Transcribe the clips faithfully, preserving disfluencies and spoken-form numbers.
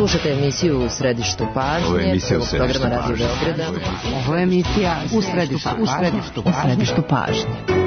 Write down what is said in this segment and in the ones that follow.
Slušajte emisiju U središtu pažnje prvog programa Radio Beograda. Ovo je emisija U središtu pažnje. U središtu pažnje.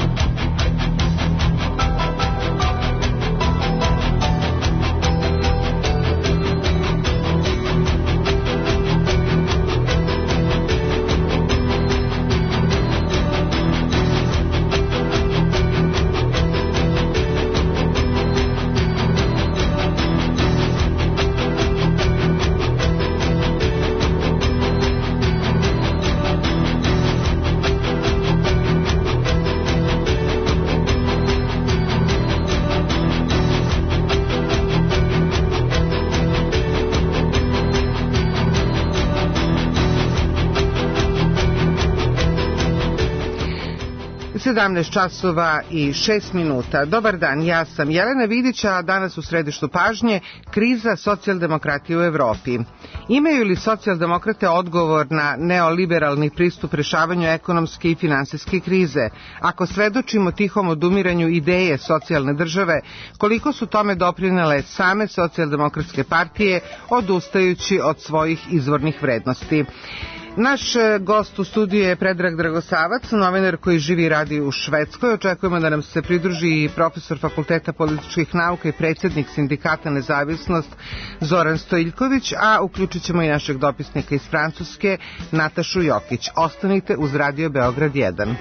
sedamnaest časova i šest minuta. Dobar dan, ja sam Jelena Vidić, a danas u središtu pažnje kriza socijaldemokratije u Evropi. Imaju li socijaldemokrate odgovor na neoliberalni pristup rešavanju ekonomske i finansijske krize? Ako svedočimo tihom odumiranju ideje socijalne države, koliko su tome doprinele same socijaldemokratske partije, odustajući od svojih izvornih vrednosti? Naš gost u studiju je Predrag Dragosavac, novinar koji živi i radi u Švedskoj. Očekujemo da nam se pridruži i profesor Fakulteta političkih nauka i predsjednik sindikata Nezavisnost Zoran Stojiljković, a uključit ćemo i našeg dopisnika iz Francuske Natašu Jokić. Ostanite uz Radio Beograd jedan.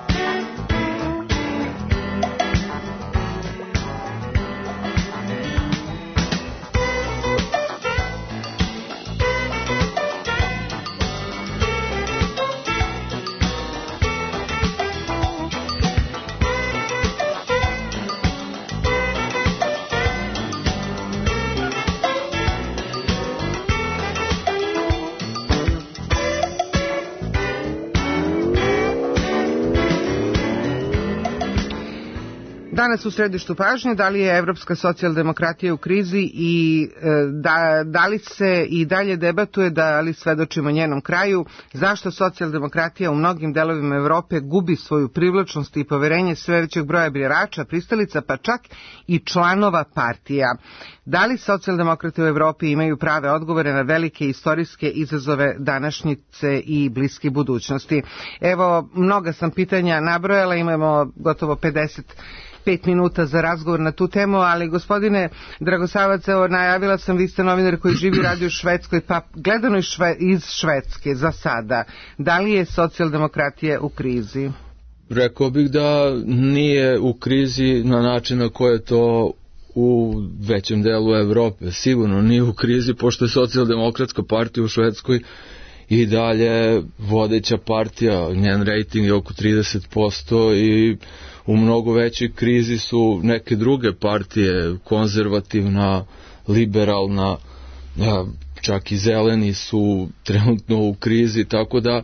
Danas u središtu pažnje, da li je evropska socijaldemokratija u krizi i da, da li se i dalje debatuje, da li svedočimo njenom kraju, zašto socijaldemokratija u mnogim delovima Evrope gubi svoju privlačnost i poverenje sve većeg broja birača, pristalica, pa čak i članova partija. Da li socijaldemokrate u Evropi imaju prave odgovore na velike istorijske izazove današnjice i bliske budućnosti? Evo, mnoga sam pitanja nabrojala, imamo gotovo pedeset pet minuta za razgovor na tu temu, ali gospodine Dragosavac, evo, najavila sam, vi ste novinar koji živi i radi u Švedskoj, pa gledano iz Švedske za sada, da li je socijaldemokratija u krizi? Rekao bih da nije u krizi na način na koje je to u većem delu Evrope. Sigurno nije u krizi, pošto je socijaldemokratska partija u Švedskoj i dalje vodeća partija, njen rejting je oko trideset posto i u mnogo većoj krizi su neke druge partije, konzervativna, liberalna, čak i zeleni su trenutno u krizi, tako da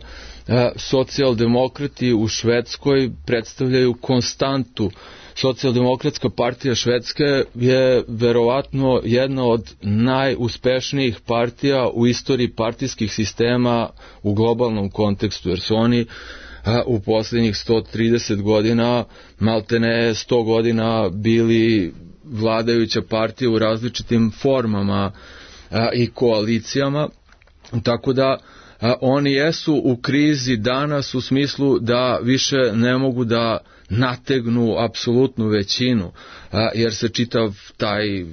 socijaldemokrati u Švedskoj predstavljaju konstantu. Socijaldemokratska partija Švedske je verovatno jedna od najuspešnijih partija u istoriji partijskih sistema u globalnom kontekstu, jer su oni u posljednjih sto trideset godina, maltene sto godina bili vladajuća partija u različitim formama i koalicijama, tako da oni jesu u krizi danas u smislu da više ne mogu da nategnu apsolutnu većinu, jer se čitav taj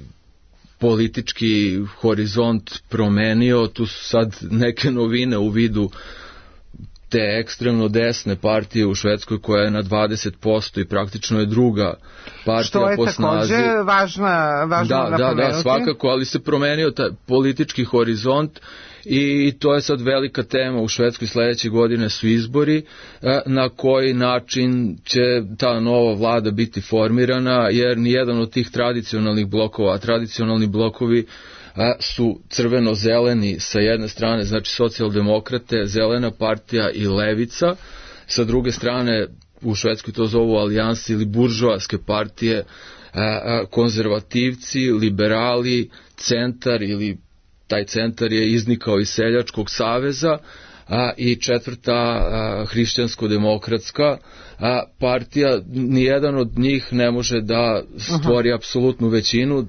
politički horizont promenio, tu su sad neke novine u vidu te ekstremno desne partije u Švedskoj koja je na dvadeset posto i praktično je druga partija po snazi. Što je također važna, važno da, napomenuti. Da, da, svakako, ali se promenio taj politički horizont i to je sad velika tema u Švedskoj. Sledeće godine su izbori, na koji način će ta nova vlada biti formirana, jer nijedan od tih tradicionalnih blokova, a tradicionalni blokovi su crveno-zeleni sa jedne strane, znači socijaldemokrate, zelena partija i levica, sa druge strane u Švedskoj to zovu alijansi ili buržoaske partije, konzervativci, liberali, centar ili taj centar je iznikao iz Seljačkog saveza, a, i četvrta a, hrišćansko-demokratska a, partija, nijedan od njih ne može da stvori uh-huh. apsolutnu većinu.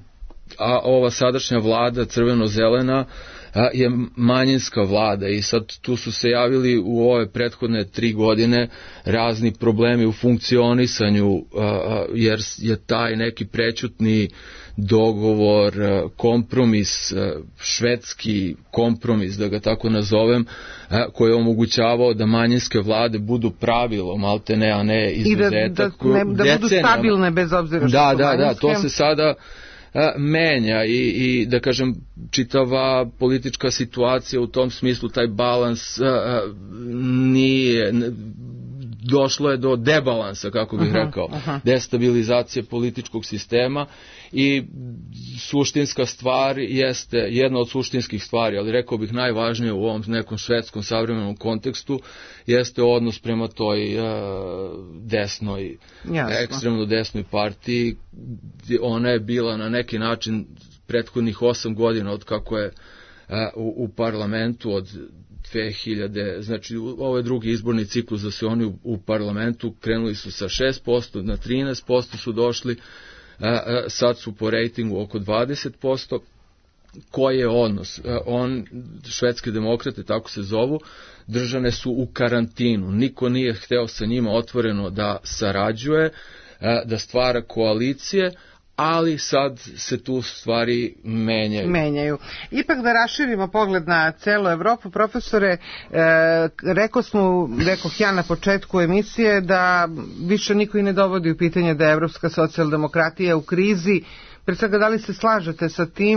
a ova sadašnja vlada crveno-zelena je manjinska vlada i sad tu su se javili u ove prethodne tri godine razni problemi u funkcionisanju, jer je taj neki prećutni dogovor, kompromis, švedski kompromis, da ga tako nazovem, koji je omogućavao da manjinske vlade budu pravilo, maltene, a ne izuzetak. I da, da, ne, da budu stabilne bez obzira što da, su da, manjinske. Da, to se sada menja i, i da kažem čitava politička situacija u tom smislu, taj balans a, nije, došlo je do debalansa, kako bih uh-huh, rekao, uh-huh. destabilizacije političkog sistema i suštinska stvar jeste, jedna od suštinskih stvari, ali rekao bih najvažnije u ovom nekom švedskom savremenom kontekstu, jeste odnos prema toj uh, desnoj, Jasno. ekstremno desnoj partiji. Ona je bila na neki način prethodnih osam godina od kako je uh, u, u parlamentu od dve hiljade, znači ovo je drugi izborni ciklus da se oni u, u parlamentu krenuli su sa šest posto, na trinaest posto su došli, a, a, sad su po rejtingu oko dvadeset posto. Koji je odnos? A, on, švedske demokrate, tako se zovu, držane su u karantinu. Niko nije hteo sa njima otvoreno da sarađuje, a, da stvara koalicije, ali sad se tu stvari menjaju. Menjaju. Ipak da raširimo pogled na celu Evropu, profesore, e, rekao smo, rekoh ja na početku emisije, da više niko i ne dovodi u pitanje da je evropska socijaldemokratija u krizi. Pre svega, da li se slažete sa tim,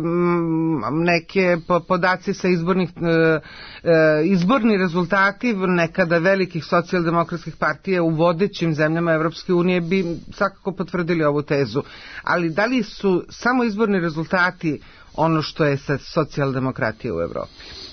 neke podaci sa izbornih, izborni rezultati nekada velikih socijaldemokratskih partija u vodećim zemljama Evropske unije bi svakako potvrdili ovu tezu. Ali da li su samo izborni rezultati ono što je sa socijaldemokratija u Evropi?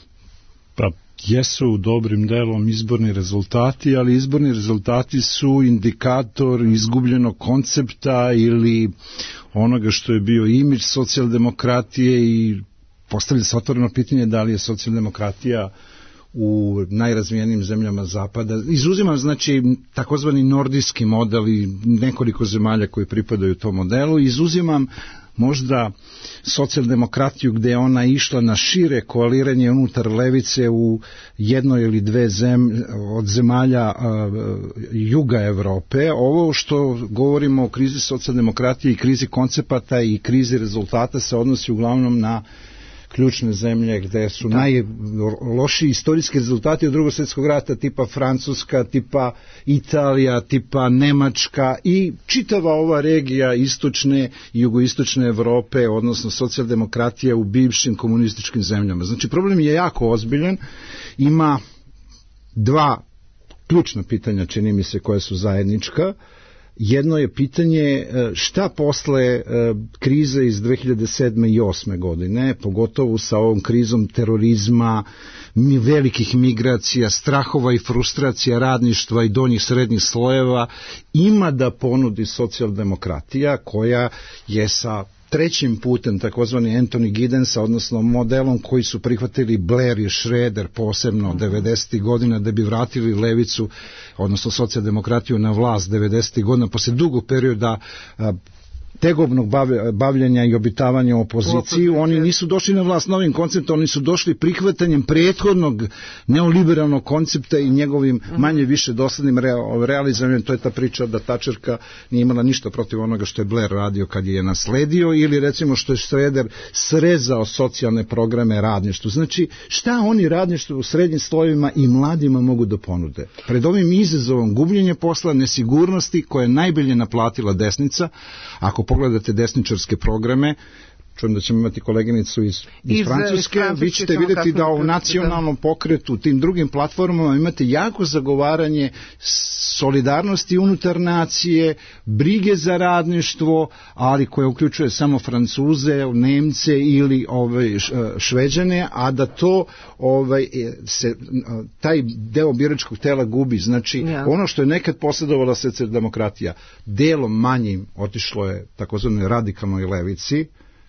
Pa jesu dobrim delom izborni rezultati, ali izborni rezultati su indikator izgubljenog koncepta ili onoga što je bio imidž socijaldemokratije i postavlja se otvoreno pitanje da li je socijaldemokratija u najrazvijenijim zemljama zapada. Izuzimam, znači, takozvani nordijski model i nekoliko zemalja koji pripadaju tom modelu. Izuzimam možda socijaldemokratiju gde je ona išla na šire koaliranje unutar levice u jednoj ili dve zemlje od zemalja uh, juga Evrope. Ovo što govorimo o krizi socijaldemokratije i krizi koncepata i krizi rezultata se odnosi uglavnom na ključne zemlje gde su da. najlošiji istorijski rezultati od drugog svjetskog rata, tipa Francuska, tipa Italija, tipa Nemačka i čitava ova regija istočne i jugoistočne Evrope, odnosno socijaldemokratija u bivšim komunističkim zemljama. Znači, problem je jako ozbiljan, ima dva ključna pitanja, čini mi se, koja su zajednička. Jedno je pitanje šta posle krize iz dve hiljade sedme i osme godine, pogotovo sa ovom krizom terorizma, velikih migracija, strahova i frustracija radništva i donjih srednjih slojeva, ima da ponudi socijaldemokratija koja je sa trećim putem, takozvani Anthony Giddensa, odnosno modelom koji su prihvatili Blair i Schroeder posebno devedesetih godina da bi vratili levicu, odnosno socijaldemokratiju na vlast devedesetih godina, posle dugog perioda a, tegobnog bavljenja i obitavanja u opoziciji. Oni nisu došli na vlast novim konceptom, oni su došli prihvatanjem prethodnog neoliberalnog koncepta i njegovim manje više doslednim realizovanjem. To je ta priča da Tačerka nije imala ništa protiv onoga što je Blair radio kad je nasledio, ili recimo što je Schroeder srezao socijalne programe radništvu. Znači, šta oni radništvu u srednjim slojevima i mladima mogu da ponude? Pred ovim izazovom gubljenja posla, nesigurnosti koje je najbolje naplatila desnica, ako pogledate desničarske programe, čujem da ćemo imati koleginicu iz, iz, iz Francuske, vi ćete vidjeti da u nacionalnom pokretu, tim drugim platformama imate jako zagovaranje solidarnosti unutar nacije, brige za radništvo, ali koje uključuje samo Francuze, Nemce ili ovaj, Šveđane, a da to ovaj, se, taj deo biračkog tela gubi. Znači, ja. ono što je nekad posjedovala socijaldemokratija, delom manjim otišlo je takozvanoj radikalnoj levici,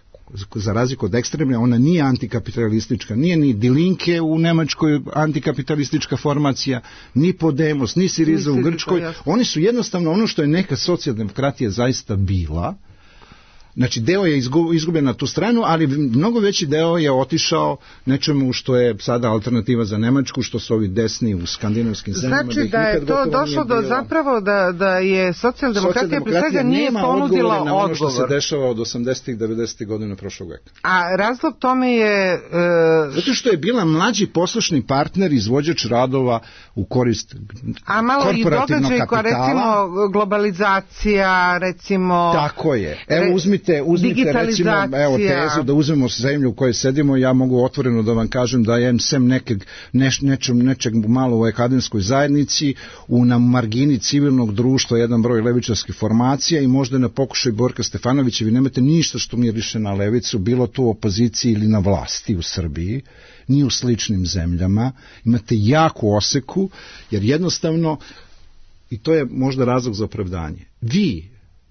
za razliku od ekstremne, ona nije antikapitalistička, nije ni Die Linke u Nemačkoj antikapitalistička formacija, ni Podemos, ni Siriza u Grčkoj. Oni su jednostavno ono što je neka socijaldemokratija zaista bila, Znači, deo je izgubljen na tu stranu, ali mnogo veći deo je otišao nečemu što je sada alternativa za Nemačku, što su ovi desni u skandinavskim zemljama. Znači da, da je to došlo do zapravo da, da je socijaldemokratija pre svega nije ponudila odgovor. Na ono što se dešava od osamdesetih devedesetih godina prošlog veka. A razlog tome je... Uh... Zato što je bila mlađi poslušni partner, izvođač radova u korist A malo i događaj koja recimo globalizacija, recimo... Tako je. Evo uzmite, uzmite recimo evo, tezu da uzmemo zemlju u kojoj sedimo, ja mogu otvoreno da vam kažem da je sem nekeg, neš, nečem, nečeg malo u akademskoj zajednici, u na margini civilnog društva jedan broj levičarskih formacija i možda na pokušaj Borka Stefanovića, vi nemate ništa što mi je više na levicu, bilo to u opoziciji ili na vlasti u Srbiji, ni u sličnim zemljama, imate jaku oseku, jer jednostavno, i to je možda razlog za opravdanje, vi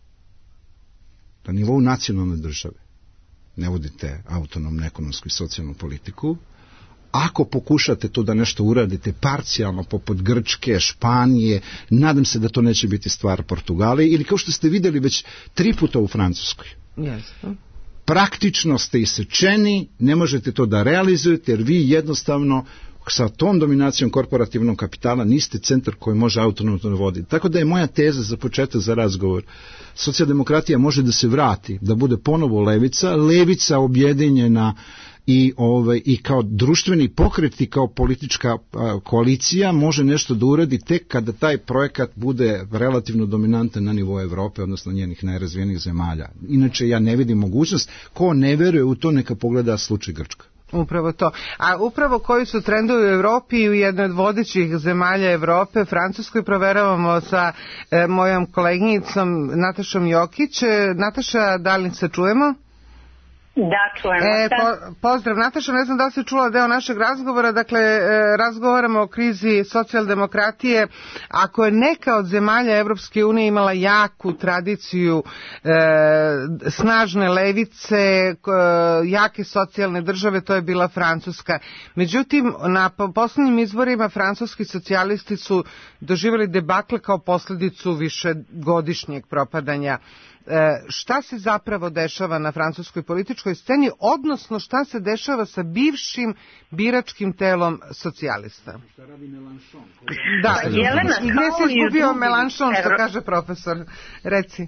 na nivou nacionalne države ne vodite autonomnu ekonomsku i socijalnu politiku, ako pokušate to da nešto uradite parcijalno poput Grčke, Španije, nadam se da to neće biti stvar Portugalije, ili kao što ste vidjeli već tri puta u Francuskoj. Jasno. Praktično ste isečeni, ne možete to da realizujete, jer vi jednostavno sa tom dominacijom korporativnog kapitala niste centar koji može autonomno voditi. Tako da je moja teza za početak za razgovor. Socijaldemokratija može da se vrati, da bude ponovo levica, levica objedinjena i, ovaj, i kao društveni pokret i kao politička a, koalicija može nešto da uradi tek kada taj projekat bude relativno dominantan na nivou Evrope, odnosno njenih najrazvijenijih zemalja. Inače ja ne vidim mogućnost, ko ne veruje u to neka pogleda slučaj Grčka. Upravo to. A upravo koji su trendovi u Evropi i u jednoj od vodećih zemalja Evrope, Francuskoj, proveravamo sa e, mojom koleginicom Natašom Jokić. E, Nataša, da li se čujemo? Da, čujemo e, po, pozdrav Nataša, ne znam da li si čula deo našeg razgovora, dakle e, razgovaramo o krizi socijaldemokratije. Ako je neka od zemalja Evropske unije imala jaku tradiciju e, snažne levice, e, jake socijalne države, to je bila Francuska. Međutim, na poslednjim izborima francuski socijalisti su doživjeli debakle kao posljedicu višegodišnjeg propadanja. E, šta se zapravo dešava na francuskoj političkoj sceni, odnosno šta se dešava sa bivšim biračkim telom socijalista? Da, gdje se izgubio Melanchon, što kaže profesor? Reci.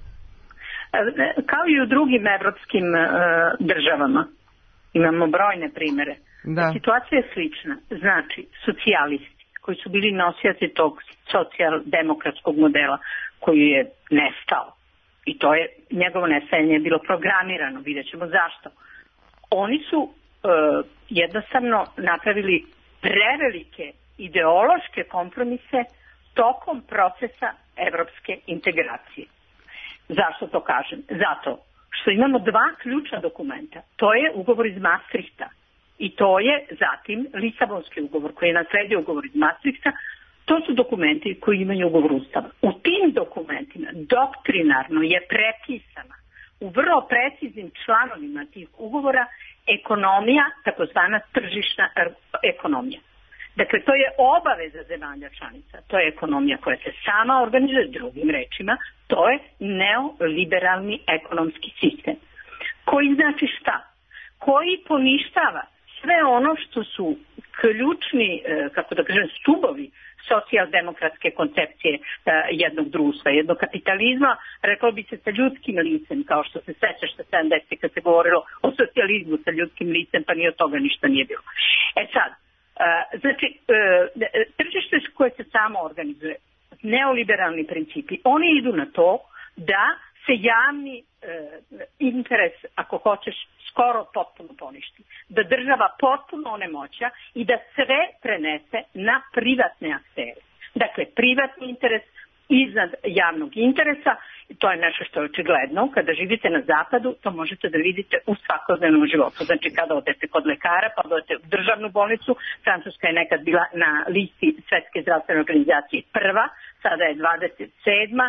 Kao i u drugim evropskim uh, državama, imamo brojne primere. Da. Situacija je slična. Znači, socijalisti koji su bili nosioci tog socijaldemokratskog modela koji je nestao, i to je, njegovo nestajanje je bilo programirano, vidjet ćemo zašto. Oni su e, jednostavno napravili prevelike ideološke kompromise tokom procesa evropske integracije. Zašto to kažem? Zato što imamo dva ključna dokumenta. To je ugovor iz Maastrichta i to je zatim Lisabonski ugovor koji je nasledio ugovor iz Maastrichta. To su dokumenti koji imaju ugovor Ustava. U tim dokumentima doktrinarno je prepisana u vrlo preciznim članovima tih ugovora ekonomija, takozvana tržišna ekonomija. Dakle, to je obaveza zemalja članica. To je ekonomija koja se sama organizuje, drugim rečima, to je neoliberalni ekonomski sistem. Koji znači šta? Koji poništava sve ono što su ključni, kako da kažem, stubovi socijaldemokratske koncepcije uh, jednog društva, jednog kapitalizma, reklo bi se sa ljudskim licem, kao što se sećaš sa sedamdesetih kad se govorilo o socijalizmu sa ljudskim licem, pa ni od toga ništa nije bilo. E sad, uh, znači, uh, tržište koje se samo organizuje, neoliberalni principi, oni idu na to da se javni uh, interes, ako hoćeš, skoro potpuno poništi. Da država potpuno onemoća i da sve prenese na privatne aktere. Dakle, privatni interes iznad javnog interesa, to je nešto što je očigledno. Kada živite na zapadu, to možete da vidite u svakodnevnom životu. Znači, kada odete kod lekara, pa odete u državnu bolnicu, Francuska je nekad bila na listi Svetske zdravstvene organizacije prva, sada je dvadeset sedma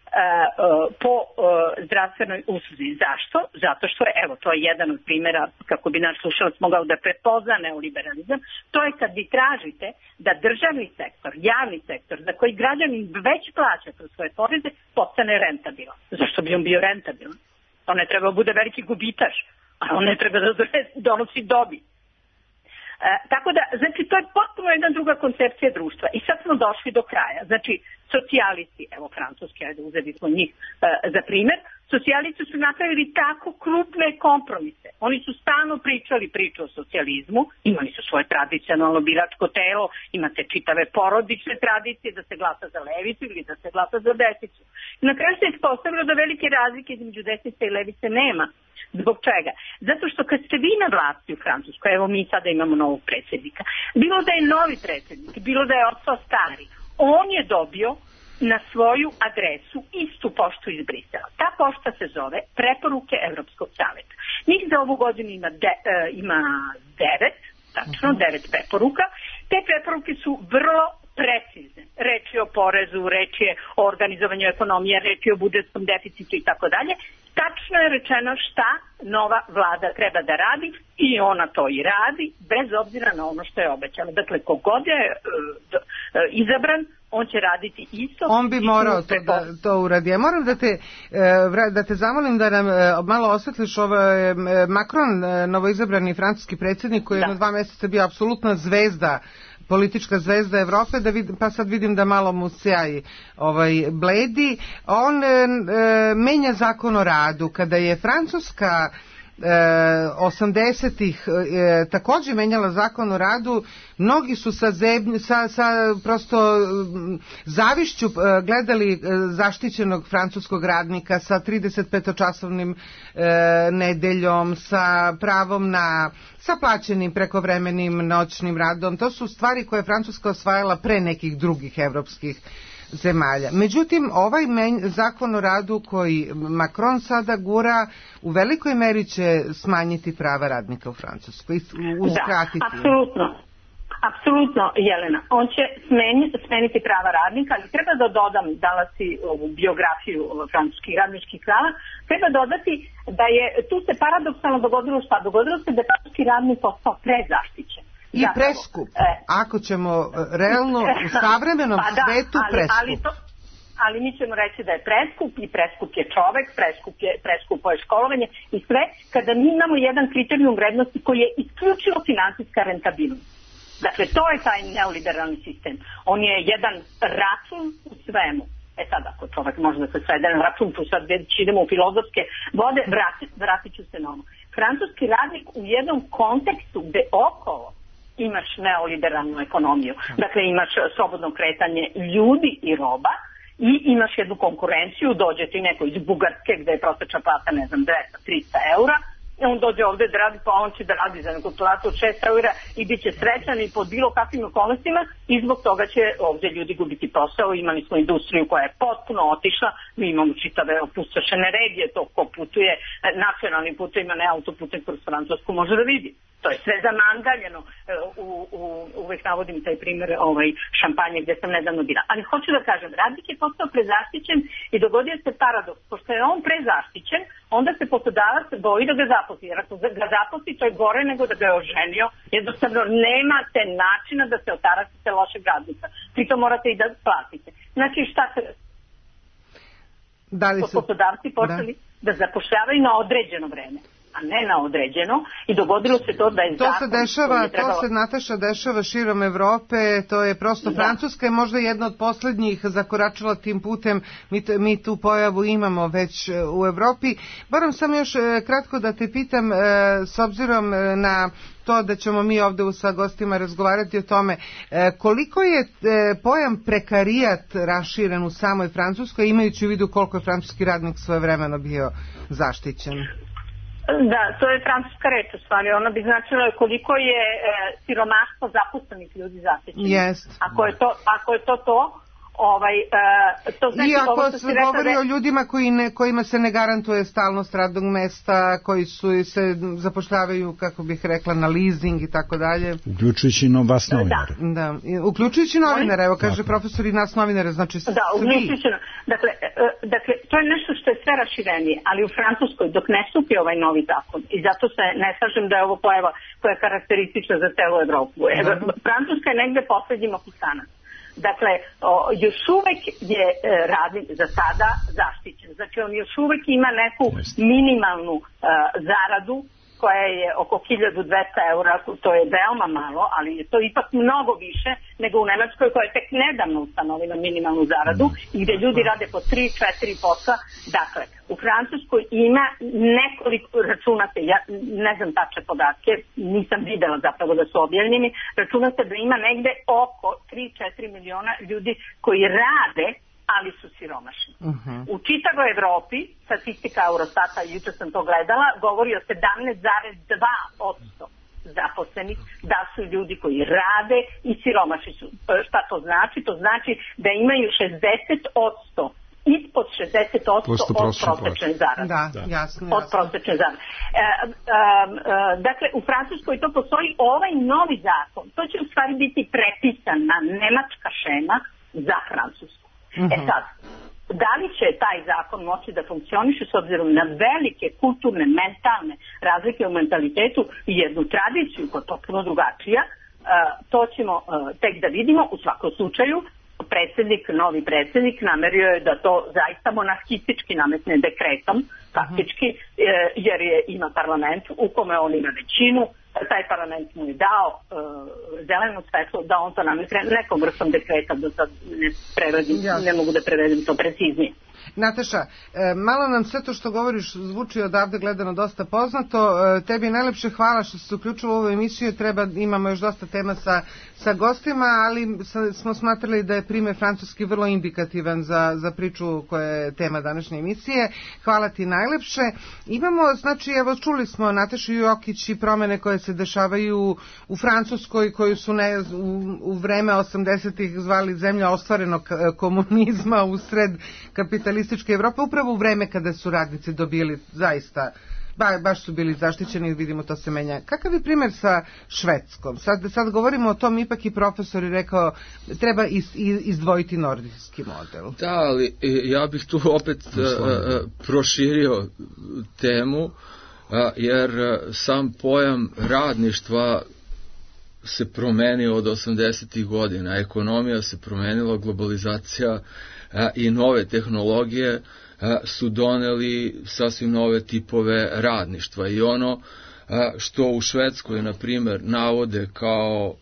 po zdravstvenoj usluzi. Zašto? Zato što je, evo, to je jedan od primjera kako bi naš slušalac mogao da prepozna neoliberalizam, to je kad vi tražite da državni sektor, javni sektor, za koji građanin već plaća kroz svoje poreze, postane rentabilan. Zašto bi on bio rentabilan? On ne treba da bude veliki gubitaš, a on ne treba da donosi dobit. E, tako da, znači, to je potpuno jedna druga koncepcija društva. I sad smo došli do kraja. Znači, socijalisti, evo francuski, ajde uzeli smo njih e, za primer, socijalisti su napravili tako krupne kompromise. Oni su stalno pričali priču o socijalizmu, imali su svoje tradicionalno biračko telo, imate čitave porodične tradicije da se glasa za levicu ili da se glasa za desnicu. I na kraju se ispostavilo da velike razlike između desnice i levice nema. Zbog čega? Zato što kad ste vi na vlasti u Francuskoj, evo mi sada imamo novog predsjednika, bilo da je novi predsjednik, bilo da je ostao stari, on je dobio na svoju adresu istu poštu iz Brisela. Ta pošta se zove Preporuke Evropskog saveta. Njih za ovu godinu ima, de, e, ima devet, tačno uh-huh. devet preporuka. Te preporuke su vrlo precizne. Reč je o porezu, reč je o organizovanju ekonomije, reč je o budžetskom deficitu i tako dalje. Tačno je rečeno šta nova vlada treba da radi i ona to i radi, bez obzira na ono što je obećala. Dakle, kogod je uh, uh, izabran, on će raditi isto. On bi morao to, da, to uradi. Ja moram da te, da te zamolim da nam malo osvetliš ovaj Macron, novoizabrani francuski predsjednik koji je na dva mjeseca bio apsolutna zvezda, politička zvezda Evrope, da vidim, pa sad vidim da malo mu sjaji ovaj, bledi. On e, menja zakon o radu. Kada je Francuska osamdesetih e, također menjala zakon o radu, mnogi su sa, zebnj, sa, sa prosto zavišću gledali zaštićenog francuskog radnika sa trideset petočasovnim e, nedeljom, sa pravom na sa plaćenim prekovremenim noćnim radom. To su stvari koje je Francuska osvajala pre nekih drugih evropskih zemalja. Međutim, ovaj menj, zakon o radu koji Macron sada gura u velikoj meri će smanjiti prava radnika u Francuskoj. Uskratiti. Da, apsolutno. Apsolutno, Jelena. On će smeniti, smeniti prava radnika, ali treba da dodam, dala si ovu biografiju francuskih radničkih prava, treba dodati da je, tu se paradoksalno dogodilo šta? Dogodilo se da je francuski radnik postao prezaštićen. I preskup. Ako ćemo realno u savremenom pa da, svetu ali, preskup. Ali, to, ali mi ćemo reći da je preskup i preskup je čovek, preskup je, preskupo je školovanje i sve kada mi imamo jedan kriterijum vrednosti koji je isključivo finansijska rentabilnost. Dakle, to je taj neoliberalni sistem. On je jedan račun u svemu. E sad, ako čovek može da se svede na račun, tu sad već idemo u filozofske vode, vratit, vratit ću se na ono. Francuski radnik u jednom kontekstu gde okolo imaš neoliberalnu ekonomiju. Dakle, imaš slobodno kretanje ljudi i roba i imaš jednu konkurenciju, dođe ti neko iz Bugarske gde je prosečna plata, ne znam, dvesta do trista eura, i on dođe ovde da radi, pa on će da radi za neku platu od šest eura i bit će srećan i pod bilo kakvim okolnostima i zbog toga će ovde ljudi gubiti posao. Imali smo industriju koja je potpuno otišla, mi imamo čitave opustošene regije, to ko putuje nacionalnim putovima, ne autoputem kroz Francusku može da vidi. To je sve zamangaljeno. U, u, uvek navodim taj primjer ovaj, šampanje gdje sam nedavno bila. Ali hoću da kažem, radnik je postao prezaštićen i dogodio se paradoks. Pošto je on prezaštićen, onda se poslodavac boji da ga zaposli. Jer ako ga zaposli, to je gore nego da ga je oženio. Jednostavno, nemate načina da se otarasite lošeg radnika. Pri to morate i da platite. Znači, šta se... Da li su... Poslodavci počeli da, da zapošljavaju na određeno vreme, a ne na određeno, i dogodilo se to da je to zakon... Se dešava, trebalo... To se, Nataša, dešava širom Evrope, to je prosto, da. Francuska je možda jedna od posljednjih zakoračila tim putem, mi, mi tu pojavu imamo već u Evropi. Moram sam još kratko da te pitam, s obzirom na to da ćemo mi ovdje sa gostima razgovarati o tome, koliko je pojam prekarijat raširen u samoj Francuskoj, imajući u vidu koliko je francuski radnik svojevremeno bio zaštićen? Da, to je francuska reč u stvari. Ona bi značila koliko je e, siromaštvo zaposlenih ljudi zaštićeno. Jest. Ako je to, ako je to to, ovaj, e, to znači... I ako se govori da... o ljudima koji ne, kojima se ne garantuje stalnost radnog mesta, koji su se zapošljavaju, kako bih rekla, na leasing i tako dalje. Uključujući no vas novinare. Da, da. Uključujući novinare, evo kaže profesor i nas novinare, znači svi. Da, uključujući. Dakle, dakle, to je nešto što je sve raširenije, ali u Francuskoj dok ne stupi ovaj novi zakon, i zato se ne slažem da je ovo pojava koja je karakteristična za celu Evropu. Francuska je negde poslednji Mohikanac. Dakle, o, još uvek je e, radnik za sada zaštićen. Znači, on još uvek ima neku minimalnu e, zaradu koja je oko hiljadu dvesta eura, to je veoma malo, ali je to ipak mnogo više nego u Nemačkoj koja je tek nedavno ustanovila minimalnu zaradu i gde ljudi rade po tri četiri posla. Dakle, u Francuskoj ima nekoliko, računate, ja ne znam tačne podatke, nisam videla zapravo da su objavljeni, računate da ima negde oko tri četiri miliona ljudi koji rade, ali su siromašni. Uh-huh. U čitavoj Evropi, statistika Eurostata, juče sam to gledala, govori o sedamnaest zarez dva posto zaposlenih da su ljudi koji rade i siromašni su. Šta to znači? To znači da imaju šezdeset posto ispod šezdeset posto od prosečne zarade. Da, jasno, od prosečne zarade. E, e, e, dakle, u Francuskoj to postoji ovaj novi zakon. To će u stvari biti prepisan na nemačka šema za Francusku. Mm-hmm. E sad, da li će taj zakon moći da funkcioniše s obzirom na velike kulturne, mentalne razlike u mentalitetu i jednu tradiciju koja je potpuno drugačija, uh, to ćemo uh, tek da vidimo. U svakom slučaju, predsjednik, novi predsjednik namerio je da to zaista monarhistički nametne dekretom, faktički, mm-hmm. jer je, ima parlament u kome on ima većinu, taj parlament mu je dao uh, zeleno svetlo da on to nametne nekom vrstom dekreta, da sad ne, prevedim, ne mogu da prevedem to preciznije. Nataša, malo nam sve to što govoriš zvuči odavde gledano dosta poznato. Tebi najlepše hvala što si se uključila u ovu emisiju. Treba, imamo još dosta tema sa, sa gostima, ali smo smatrali da je primer francuski vrlo indikativan za, za priču koja je tema današnje emisije. Hvala ti najlepše. Imamo, znači, evo čuli smo Natašu Jokić i promene koje se dešavaju u Francuskoj, koju su ne, u, u vreme osamdesetih zvali zemlja ostvarenog komunizma usred kapitalističke Evrope, upravo u vreme kada su radnici dobili zaista, ba, baš su bili zaštićeni, vidimo to se menja. Kakav je primjer sa Švedskom? Sad, sad govorimo o tom, ipak i profesor je rekao, treba iz, izdvojiti nordijski model. Da, ali ja bih tu opet a, proširio temu, a, jer sam pojam radništva se promenio od osamdesetih godina, ekonomija se promenila, globalizacija a, i nove tehnologije a, su doneli sasvim nove tipove radništva i ono a, što u Švedskoj, na primjer, navode kao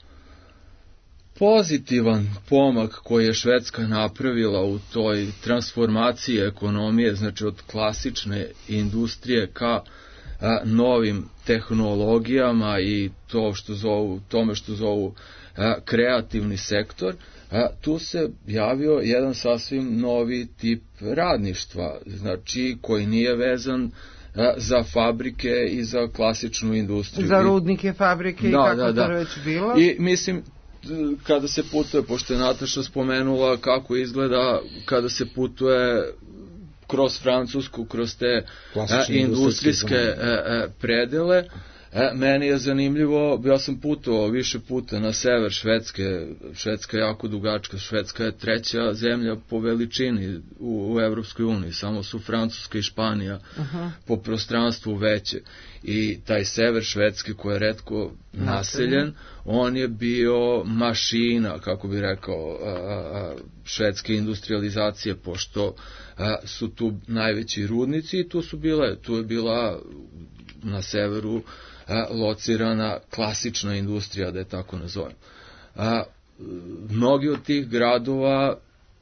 pozitivan pomak koji je Švedska napravila u toj transformaciji ekonomije, znači od klasične industrije ka a, novim tehnologijama i to što zovu, tome što zovu a, kreativni sektor, a, tu se javio jedan sasvim novi tip radništva, znači koji nije vezan a, za fabrike i za klasičnu industriju. Za rudnike, fabrike da, i kako da, da. to već bilo. I mislim, kada se putuje, pošto je Nataša spomenula kako izgleda kada se putuje kroz Francusku, kroz te a, industrijske a, predele, a, meni je zanimljivo, ja sam putovao više puta na sever Švedske, Švedska je jako dugačka, Švedska je treća zemlja po veličini u, u Evropskoj uniji, samo su Francuska i Španija uh-huh. po prostranstvu veće. I taj sever Švedske koji je retko naseljen, on je bio mašina, kako bi rekao, a, a, švedske industrializacije, pošto a, su tu najveći rudnici i tu su bile, tu je bila na severu a, locirana klasična industrija, da je tako nazovem. A, mnogi od tih gradova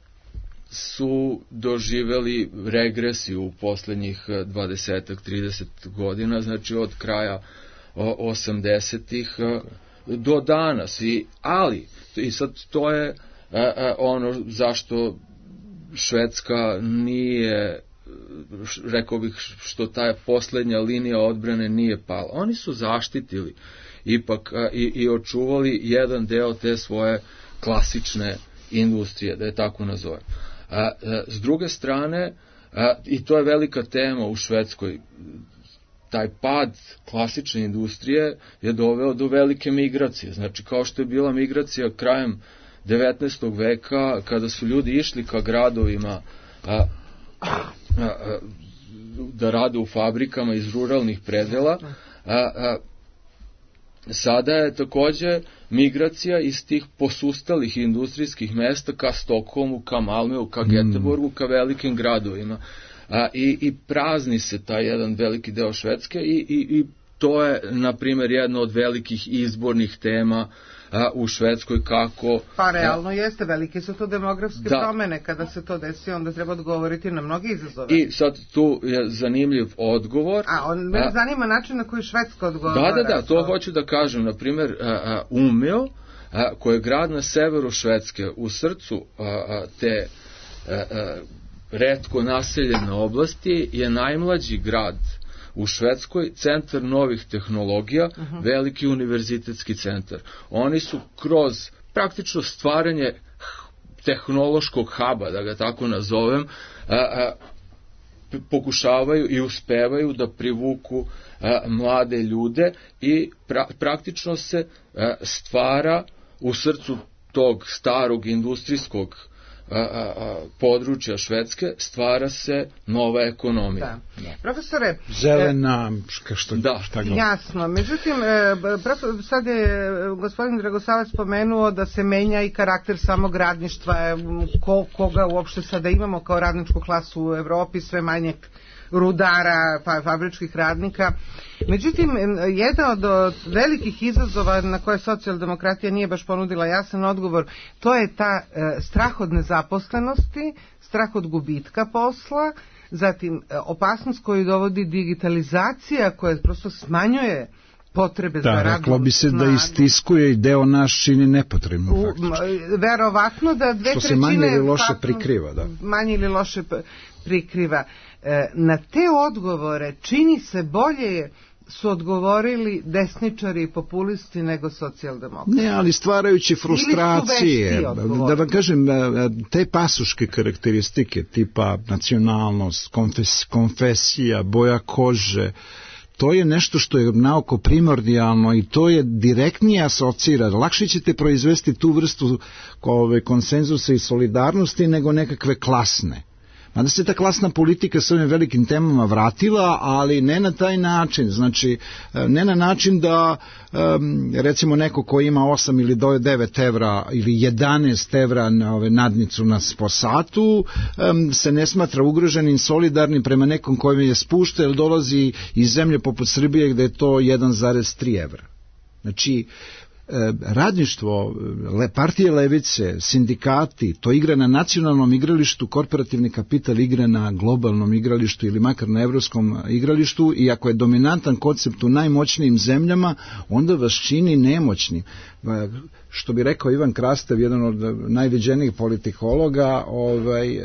su doživeli regresiju u posljednjih dvadeset trideset godina, znači od kraja osamdesetih do danas. I, ali, i sad to je a, a, ono zašto Švedska nije, rekao bih, što ta posljednja linija odbrane nije pala. Oni su zaštitili ipak a, i, i očuvali jedan deo te svoje klasične industrije, da je tako nazovem. A, a, s druge strane, a, i to je velika tema u Švedskoj, taj pad klasične industrije je doveo do velike migracije. Znači, kao što je bila migracija krajem devetnaestog veka, kada su ljudi išli ka gradovima a, a, a, da rade u fabrikama iz ruralnih predela, a, a, sada je takođe migracija iz tih posustalih industrijskih mesta ka Stokholmu, ka Malmeu, ka Göteborgu, ka velikim gradovima. A, i, i prazni se taj jedan veliki deo Švedske i, i, i to je, na primjer, jedna od velikih izbornih tema a, u Švedskoj kako... Pa realno a, jeste, velike su to demografske da, promene, kada se to desi, onda treba odgovoriti na mnogi izazove. I sad tu je zanimljiv odgovor. A, on me zanima način na koji Švedska odgovara. Da, da, da, to hoću da kažem, na primjer, Umeå, koji je grad na severu Švedske, u srcu a, a, te a, a, retko naseljene oblasti, je najmlađi grad u Švedskoj, centar novih tehnologija, uh-huh. veliki univerzitetski centar. Oni su kroz praktično stvaranje tehnološkog huba, da ga tako nazovem, a, a, pokušavaju i uspevaju da privuku a, mlade ljude i pra, praktično se a, stvara u srcu tog starog industrijskog A, a, a, područja Švedske stvara se nova ekonomija. Da. Da. Profesore, zelena, e, što, da. šta ga... Jasno, međutim, e, sad je gospodin Dragosavac spomenuo da se menja i karakter samog radništva, ko, koga uopšte sada imamo kao radničku klasu u Evropi, sve manje rudara, pa fabričkih radnika. Međutim, jedan od velikih izazova na koje socijaldemokratija nije baš ponudila jasan odgovor, to je ta e, strah od nezaposlenosti, strah od gubitka posla, zatim e, opasnost koju dovodi digitalizacija koja prosto smanjuje potrebe da, za radnom reklo bi se snagu. Da istiskuje i deo naš čini nepotrebno U, verovatno da dve što trećine... Što se manje ili loše faktum, prikriva, da. Manje ili loše prikriva. E, na te odgovore čini se bolje su odgovorili desničari i populisti nego socijaldemokrati. Ne, ali stvarajući frustracije, da vam kažem, te pasuške karakteristike tipa nacionalnost, konfes, konfesija, boja kože, to je nešto što je naoko primordijalno i to je direktnije asocira. Lakše ćete proizvesti tu vrstu ove, konsenzusa i solidarnosti nego nekakve klasne. Mada se ta klasna politika s ovim velikim temama vratila, ali ne na taj način, znači ne na način da recimo neko ko ima osam ili devet evra ili jedanaest evra na ove nadnicu na po satu se ne smatra ugroženim, solidarnim prema nekom kojem je spušta jer dolazi iz zemlje poput Srbije gde je to jedan zarez tri evra. Znači radništvo, partije levice, sindikati, to igra na nacionalnom igralištu, korporativni kapital igra na globalnom igralištu ili makar na evropskom igralištu i ako je dominantan koncept u najmoćnijim zemljama, onda vas čini nemoćnim. Što bi rekao Ivan Krastev, jedan od najviđenijih politikologa, ovaj...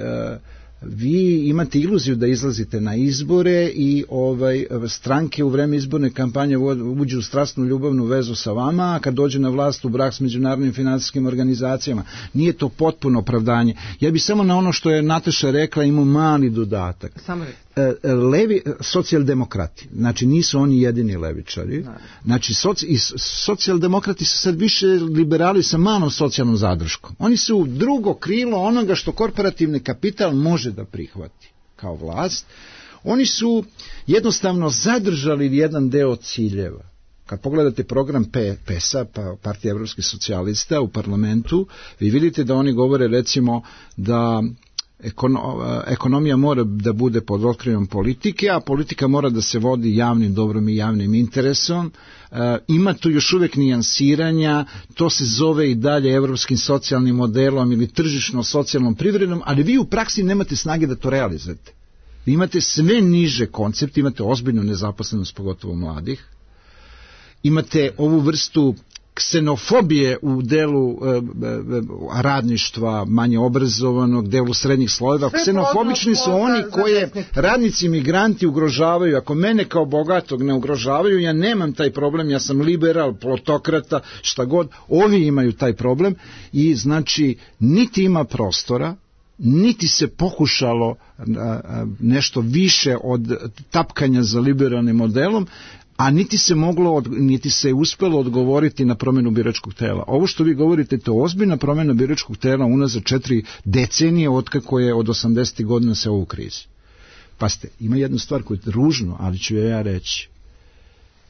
vi imate iluziju da izlazite na izbore i ovaj stranke u vreme izborne kampanje uđu u strasnu ljubavnu vezu sa vama, a kad dođe na vlast u brak s međunarodnim finansijskim organizacijama. Nije to potpuno opravdanje. Ja bih samo na ono što je Nataša rekla imao mali dodatak. Samo levi, socijaldemokrati, znači nisu oni jedini levičari, znači soci, i socijaldemokrati su sad više liberali sa malom socijalnom zadrškom. Oni su drugo krilo onoga što korporativni kapital može da prihvati kao vlast. Oni su jednostavno zadržali jedan deo ciljeva. Kad pogledate program P E S-a, pa Partija evropskih socijalista u parlamentu, vi vidite da oni govore recimo da ekonomija mora da bude pod okriljem politike, a politika mora da se vodi javnim dobrom i javnim interesom. E, ima tu još uvek nijansiranja, to se zove i dalje evropskim socijalnim modelom ili tržišno-socijalnom privredom, ali vi u praksi nemate snage da to realizujete. Vi imate sve niže koncepte, imate ozbiljnu nezaposlenost, pogotovo mladih, imate ovu vrstu ksenofobije u delu e, e, radništva, manje obrazovanog, delu srednjih slojeva. Ksenofobični su oni koje radnici migranti ugrožavaju. Ako mene kao bogatog ne ugrožavaju, ja nemam taj problem, ja sam liberal, plotokrata, šta god. Ovi imaju taj problem i znači niti ima prostora, niti se pokušalo a, a, nešto više od tapkanja za liberalnim modelom, a niti se moglo, niti se uspelo odgovoriti na promjenu biračkog tela. Ovo što vi govorite, to je ozbiljna promjena biračkog tela unazad četiri decenije otkako je od osamdesetih godina se ovo u krizi. Pazite, ima jedna stvar koja je ružno, ali ću ja reći.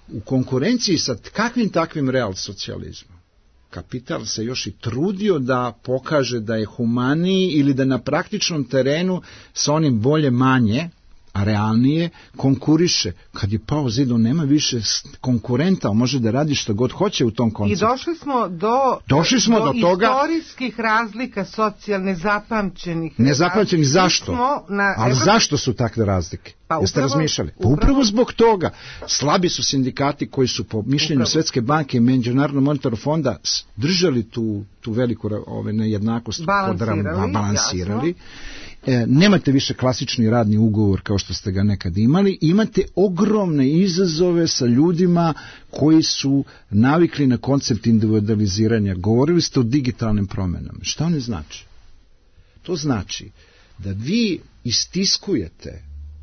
u konkurenciji sa kakvim takvim real socijalizmom, kapital se još i trudio da pokaže da je humaniji ili da na praktičnom terenu sa onim bolje manje, a realnije, konkuriše. Kad je pao zid, on nema više konkurenta, on može da radi što god hoće u tom konceptu. I došli smo do, došli smo do, do toga, istorijskih razlika socijalne nezapamćenih. Nezapamćenih zašto? Na Ali Evrop... zašto su takve razlike? Pa Jeste upravo, razmišljali? Pa upravo, upravo zbog toga. Slabi su sindikati koji su po mišljenju upravo. Svetske banke i Međunarodnog monetarnog fonda držali tu, tu veliku ove, nejednakost, balansirali, podram, balansirali. E, nemate više klasični radni ugovor kao što ste ga nekad imali, imate ogromne izazove sa ljudima koji su navikli na koncept individualiziranja. Govorili ste o digitalnim promjenama. Šta one znači? To znači da vi istiskujete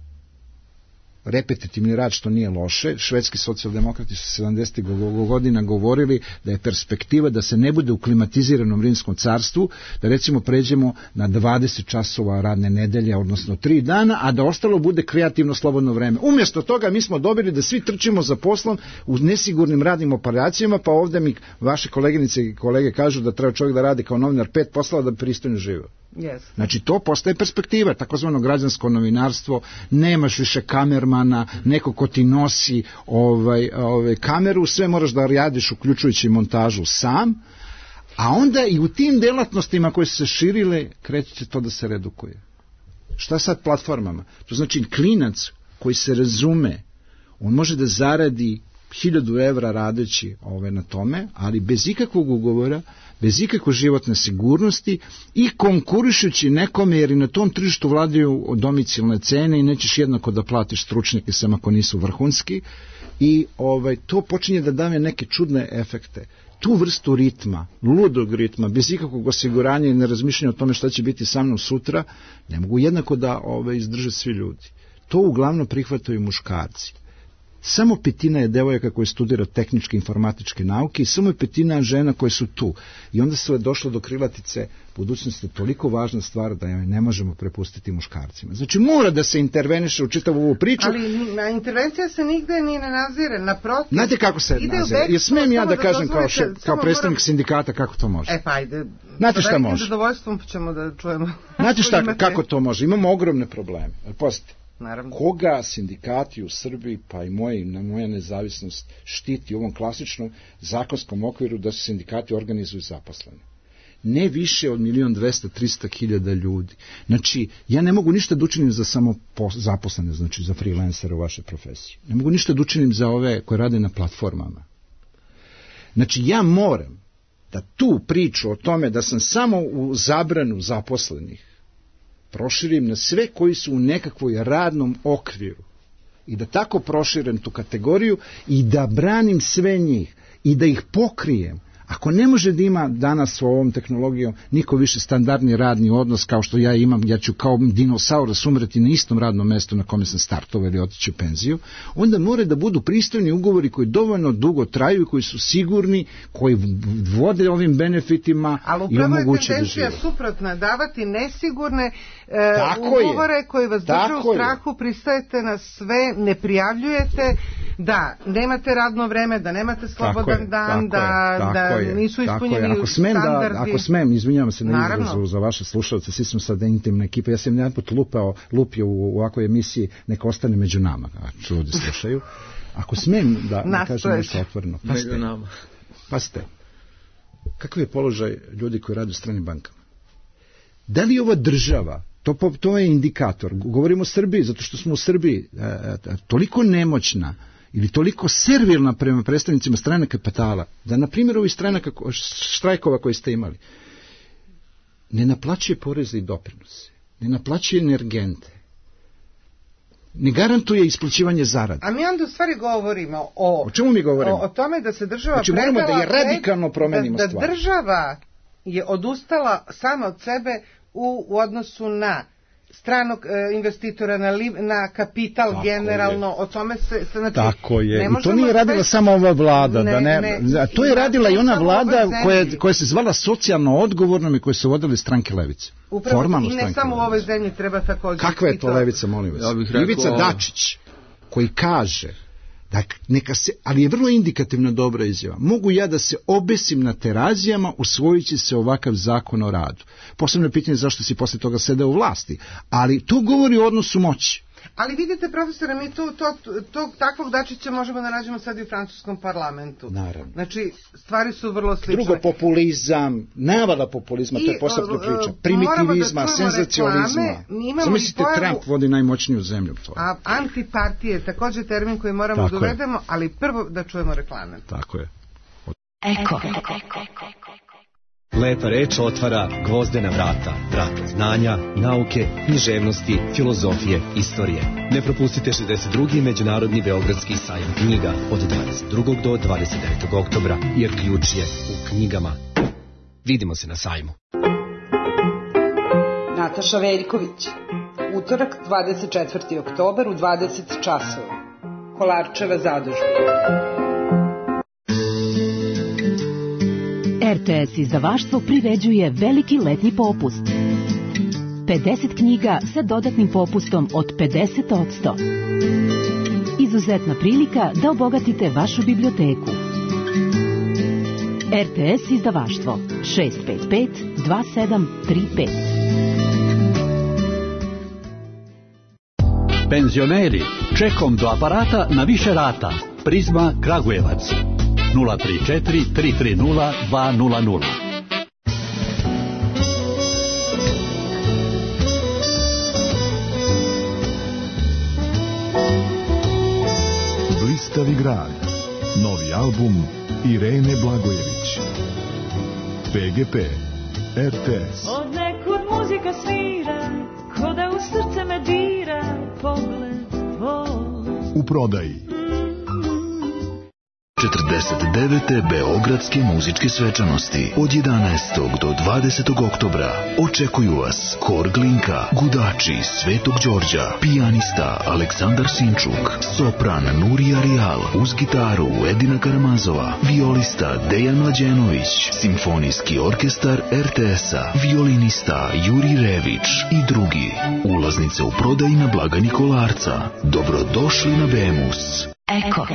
repetitivni rad, što nije loše. Švedski socijaldemokrati su sedamdesetih godina govorili da je perspektiva da se ne bude u klimatiziranom rimskom carstvu, da recimo pređemo na dvadeset časova radne nedelje, odnosno tri dana, a da ostalo bude kreativno slobodno vreme. Umjesto toga mi smo dobili da svi trčimo za poslom u nesigurnim radnim operacijama, pa ovdje mi vaše koleginice i kolege kažu da treba čovjek da radi kao novinar pet poslova da bi pristojno živio. Yes. Znači to postaje perspektiva, takozvano građansko novinarstvo, nemaš više kamermana, neko ko ti nosi ovaj, ovaj, kameru, sve moraš da radiš uključujući montažu sam, a onda i u tim delatnostima koje su se širile kreće će to da se redukuje. Šta sad platformama? To znači klinac koji se razume, on može da zaradi hiljadu evra radeći ove na tome, ali bez ikakvog ugovora, bez ikakve životne sigurnosti i konkurišući nekome, jer i na tom tržištu vladaju domicilne cene i nećeš jednako da platiš stručnjake sem ako nisu vrhunski, i ovaj, to počinje da daje neke čudne efekte. Tu vrstu ritma, ludog ritma, bez ikakvog osiguranja i nerazmišljanja o tome šta će biti sa mnom sutra, ne mogu jednako da ovaj, izdrže svi ljudi. To uglavnom prihvataju muškarci. Samo petina je devojaka koje studira tehničke informatičke nauke i samo je petina žena koje su tu. I onda se je došlo do krilatice, budućnost je toliko važna stvar da je ne možemo prepustiti muškarcima. Znači mora da se interveniše u čitavu ovu priču. Ali na intervencija se nigde ni ne nazire, naprotiv. Znate kako se nazire? Jer smijem ja da kažem kao, še, kao predstavnik moram... sindikata kako to može? E pa ajde. Znate šta može? S zadovoljstvom ćemo da čujemo. Znate šta, kako to može? Imamo ogromne probleme. Pazite. Naravno. Koga sindikati u Srbiji, pa i moje, na moja nezavisnost, štiti u ovom klasičnom zakonskom okviru da se sindikati organizuju zaposleni? Ne više od milion dvesta, trista hiljada ljudi. Znači, ja ne mogu ništa da učinim za samo zaposlene, znači za freelancere u vašoj profesiji. Ne mogu ništa da učinim za ove koje rade na platformama. Znači, ja moram da tu priču o tome da sam samo u zabranu zaposlenih proširim na sve koji su u nekakvoj radnom okviru i da tako proširim tu kategoriju i da branim sve njih i da ih pokrijem. Ako ne može da ima danas u ovom tehnologijom niko više standardni radni odnos kao što ja imam, ja ću kao dinosaurus umreti na istom radnom mestu na kome sam startovao ili otići u penziju, onda mora da budu pristojni ugovori koji dovoljno dugo traju i koji su sigurni, koji vode ovim benefitima i omoguće da žive. Ali upravo je tendencija suprotna, davati nesigurne e, ugovore je. Koji vas drže u strahu, je. Pristajete na sve, ne prijavljujete, da nemate radno vreme, da nemate slobodan tako dan, je, da, da nisu ispunjeni ako smem standardi. Da, ako smem, izvinjavam se na izrazu za vaše slušalce, svi smo sad intimna ekipa, ja sam jedan put lupao, lupio u, u ovakvoj emisiji, neka ostane među nama, a ljudi slušaju. Ako smem da, da kažem nešto otvoreno, paste, paste, kakav je položaj ljudi koji rade u stranim bankama? Da li ova država, to, to je indikator, govorimo o Srbiji, zato što smo u Srbiji a, a, a, toliko nemoćna, ili toliko servilna prema predstavnicima strane kapitala, da na primjer ovih stranaka štrajkova koje ste imali, ne naplaćuje poreze i doprinose, ne naplaćuje energente, ne garantuje isplaćivanje zarada. A mi onda u stvari govorimo o... O čemu mi govorimo? O, o tome da se država znači, predala... Znači moramo da je radikalno promenimo da, da stvari. Da država je odustala sama od sebe u, u odnosu na stranog e, investitora, na, li, na kapital tako generalno, je. O tome se... se znači, tako je, i to nije radila sve... samo ova vlada, ne, da ne, ne, to je radila i ona vlada koja, koja se zvala socijalno odgovornom i koja se vodili stranke levice. Upravo, formalno i ne samo u ovoj zemlji treba također... Kakva je to levica, molim vas? Ja bih rekao... Ivica Dačić, koji kaže Dakle, neka se, ali je vrlo indikativna dobra izjava. Mogu ja da se obesim na terazijama, usvojit će se ovakav zakon o radu. Posebno je pitanje zašto si posle toga sedeo u vlasti, ali to govori o odnosu moći. Ali vidite, profesore, mi tu to, to, takvog Dačića možemo da nađemo sad i u francuskom parlamentu. Naravno. Znači, stvari su vrlo slične. Drugo, populizam, navala populizma, to je posebna priča. Primitivizma, da senzacionalizma. Zamislite, pojavu... Trump vodi najmoćniju zemlju. A antipartije je također termin koji moramo da uvedemo, ali prvo da čujemo reklame. Tako je. Eko. Lepa reč otvara gvozdena vrata, vrata znanja, nauke, književnosti, filozofije, istorije. Ne propustite šezdeset drugi Međunarodni beogradski sajam knjiga od dvadeset drugog do dvadeset devetog oktobra, jer ključ je u knjigama. Vidimo se na sajmu. Nataša Veljković. Utorak, dvadeset četvrti oktobar u dvadeset časova. Kolarčeva zadužba. R T S izdavaštvo priređuje veliki letnji popust. pedeset knjiga sa dodatnim popustom od pedeset posto. Izuzetna prilika da obogatite vašu biblioteku. R T S izdavaštvo šest pet pet dva sedam tri pet. Penzioneri, čekom do aparata na više rata. Prizma Kragujevac. nula tri četiri tri tri nula dva nula nula. Blistavi grad. Novi album Irene Blagojević. P G P. R T S. Od nekud muzika svira, ko da u srce me dira, pogled tvoj. U prodaji. četrdeset devete Beogradske muzičke svečanosti od jedanaestog do dvadesetog oktobra. Očekuju vas Hor Glinka, Gudači Svetog Đorđa, pijanista Aleksandar Sinčuk, sopran Nurija Rijal, uz gitaru Edina Karamazova, violista Dejan Mlađenović, simfonijski orkestar R T S-a, violinista Juri Rević i drugi. Ulaznice u prodaji na blagajni Kolarca. Dobrodošli na Bemus. Eko.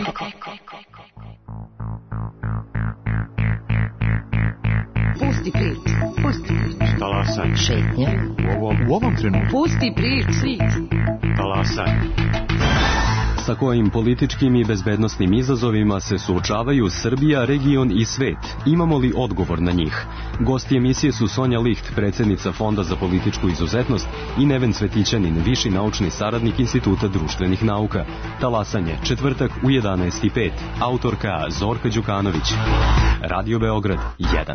Pusti priču, pusti priču. Talasaj. Šetnja. U ovom, u ovom trenutku. Pusti priču. Talasaj. Sa kojim političkim i bezbednosnim izazovima se suočavaju Srbija, region i svet? Imamo li odgovor na njih? Gosti emisije su Sonja Licht, predsjednica Fonda za političku izuzetnost, i Neven Cvetićanin, viši naučni saradnik Instituta društvenih nauka. Talasanje, četvrtak u jedanaest i pet. Autorka Zorka Đukanović. Radio Beograd jedan.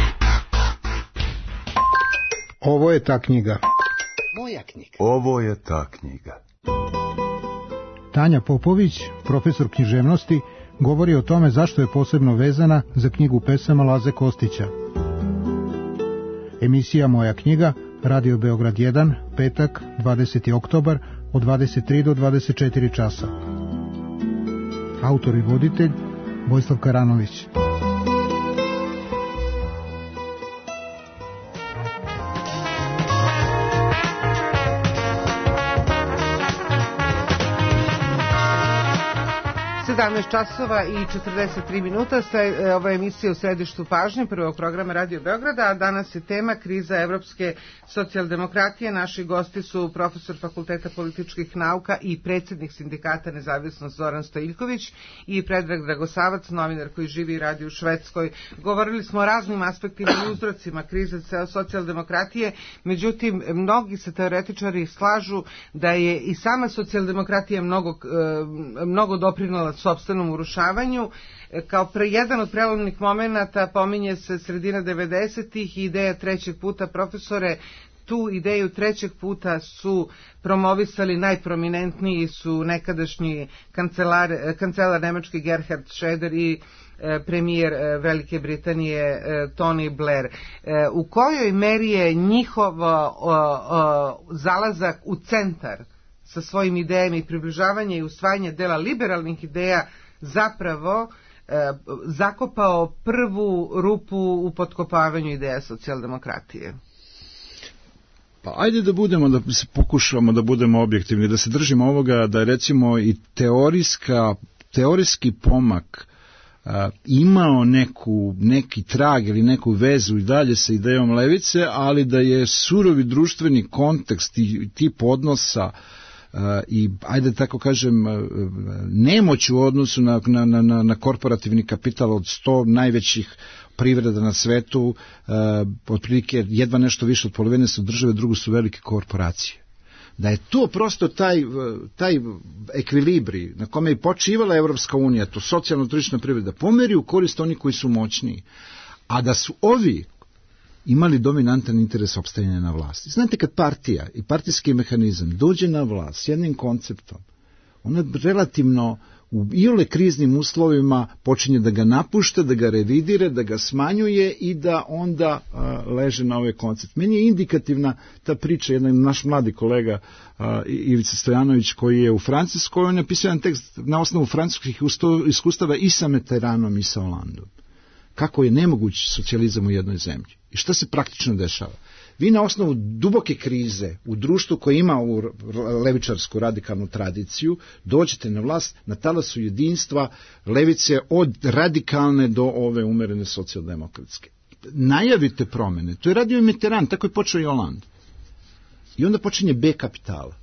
Ovo je ta knjiga. Moja knjiga. Ovo je ta knjiga. Tanja Popović, profesor književnosti, govori o tome zašto je posebno vezana za knjigu pesama Laze Kostića. Emisija Moja knjiga, Radio Beograd jedan, petak, dvadeseti oktobar, od dvadeset tri do dvadeset četiri časa. Autor i voditelj, Vojislav Karanović. sedamnaest časova i četrdeset tri minuta, ova emisija u središtu pažnje prvog programa Radio Beograda, a danas je tema kriza evropske socijaldemokratije. Naši gosti su profesor Fakulteta političkih nauka i predsjednik sindikata Nezavisnost Zoran Stojiljković i Predrag Dragosavac, novinar koji živi i radi u Švedskoj. Govorili smo o raznim aspektima i uzrocima krize socijaldemokratije, međutim, mnogi se teoretičari slažu da je i sama socijaldemokratija mnogo, mnogo doprinela sopstvenom urušavanju. Kao pre jedan od prelomnih momenata pominje se sredina devedesetih i ideja trećeg puta. Profesore, tu ideju trećeg puta su promovisali najprominentniji su nekadašnji kancelar, kancelar nemački Gerhard Schröder i premijer Velike Britanije Tony Blair. U kojoj meri je njihov zalazak u centar sa svojim idejama i približavanje i usvajanje dela liberalnih ideja zapravo e, zakopao prvu rupu u potkopavanju ideja socijaldemokratije? Pa ajde da budemo, da se pokušamo da budemo objektivni, da se držimo ovoga, da recimo i teorijska teorijski pomak a, imao neku, neki trag ili neku vezu i dalje sa idejom levice, ali da je surovi društveni kontekst i tip odnosa Uh, i ajde tako kažem uh, nemoć u odnosu na, na, na, na korporativni kapital od sto najvećih privreda na svetu, uh, otprilike jedva nešto više od polovine su države, drugo su velike korporacije. Da je to prosto taj, taj ekvilibri na kome je počivala Evropska unija, to socijalno tržišna privreda, pomeri u korist oni koji su moćniji, a da su ovi imali dominantan interes opstajanja na vlasti. Znate, kad partija i partijski mehanizam dođe na vlast s jednim konceptom, ona relativno u iole kriznim uslovima počinje da ga napušta, da ga revidire, da ga smanjuje i da onda a, leže na ovaj koncept. Meni je indikativna ta priča, jedan naš mladi kolega a, Ivica Stojanović, koji je u Francuskoj, on je napisao jedan tekst na osnovu francuskih iskustava i sa Mitteranom i sa Hollandom. Kako je nemoguć socijalizam u jednoj zemlji. I šta se praktično dešava? Vi na osnovu duboke krize u društvu koje ima u levičarsku radikalnu tradiciju dođete na vlast na talasu jedinstva levice od radikalne do ove umerene socijaldemokratske. Najavite promene. To je radio i Mitterrand, tako je počeo i Hollande. I onda počinje B kapitala.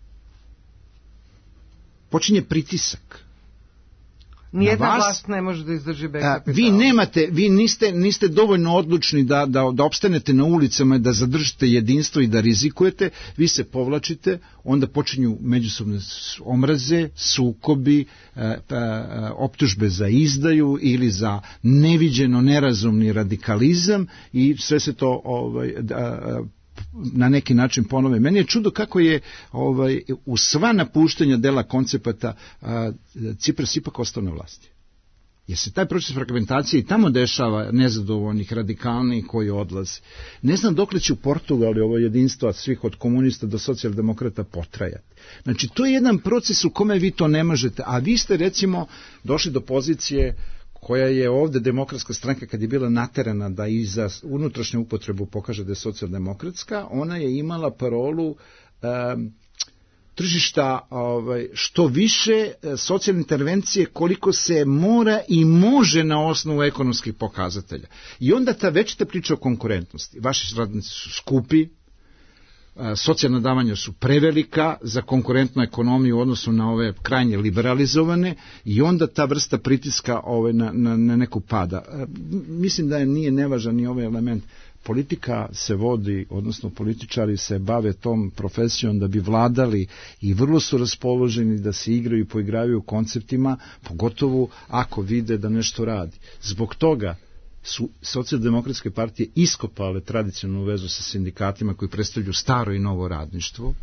Počinje pritisak. Nijedna vlast ne može da izdrži B kapitala. Vi nemate, vi niste, niste dovoljno odlučni da, da, da opstanete na ulicama, da zadržite jedinstvo i da rizikujete, vi se povlačite, onda počinju međusobne omraze, sukobi, e, e, optužbe za izdaju ili za neviđeno nerazumni radikalizam i sve se to ovaj, da, na neki način ponove. Meni je čudo kako je ovaj, u sva napuštanja dela koncepata Cipras ipak ostao na vlasti. Jer se taj proces fragmentacije i tamo dešava nezadovoljnih, radikalnih koji odlaze. Ne znam dokle će u Portugali ovo jedinstvo svih od komunista do socijaldemokrata potrajati. Znači, to je jedan proces u kome vi to ne možete, a vi ste recimo došli do pozicije koja je ovde demokratska stranka kad je bila naterana da i za unutrašnju upotrebu pokaže da je socijaldemokratska, ona je imala parolu um, tržišta ovaj, što više socijalne intervencije koliko se mora i može na osnovu ekonomskih pokazatelja. I onda ta večita priča o konkurentnosti. Vaši radnici su skupi, socijalna davanja su prevelika za konkurentnu ekonomiju u odnosu na ove krajnje liberalizovane i onda ta vrsta pritiska ovaj, na, na, na neku pada. Mislim da je nije nevažan ni ovaj element. Politika se vodi, odnosno političari se bave tom profesijom da bi vladali i vrlo su raspoloženi da se igraju i poigravaju konceptima, pogotovo ako vide da nešto radi. Zbog toga su socijaldemokratske partije iskopale tradicionalnu vezu sa sindikatima koji predstavljaju staro i novo radništvo.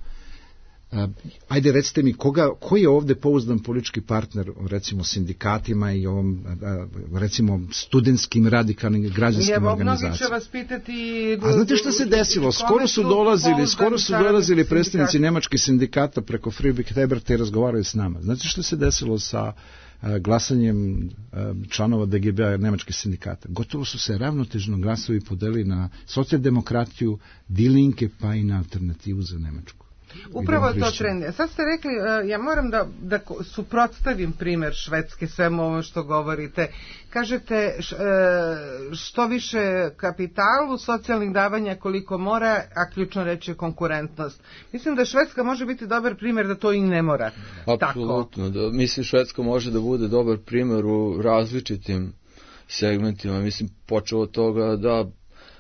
Ajde, recite mi, koga, koji je ovde pouzdan politički partner, recimo, sindikatima i ovom, recimo, studentskim radikalnim građanskim Evo, organizacijama? Mnogi će vas pitati... A znate šta se desilo? Skoro su dolazili, skoro su dolazili predstavnici nemačkih sindikata preko Friedrich Heberta i razgovarali s nama. Znate šta se desilo sa glasanjem članova D G B-a nemačkih sindikata? Gotovo su se ravnotežno glasovi podelili na socijaldemokratiju, Die Linke, pa i na alternativu za Nemačku. Upravo je to trend. Sad ste rekli, ja moram da, da suprotstavim primjer Švedske svemu ovo što govorite. Kažete što više kapitalu, socijalnih davanja koliko mora, a ključno reći je konkurentnost. Mislim da Švedska može biti dobar primjer da to i ne mora. Apsolutno. Da, mislim Švedska može da bude dobar primjer u različitim segmentima. Mislim počeo od toga da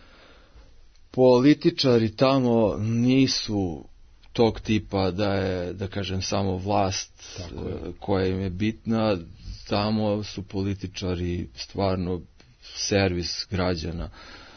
političari tamo nisu tog tipa da je, da kažem, samo vlast koja im je bitna. Tamo su političari stvarno servis građana.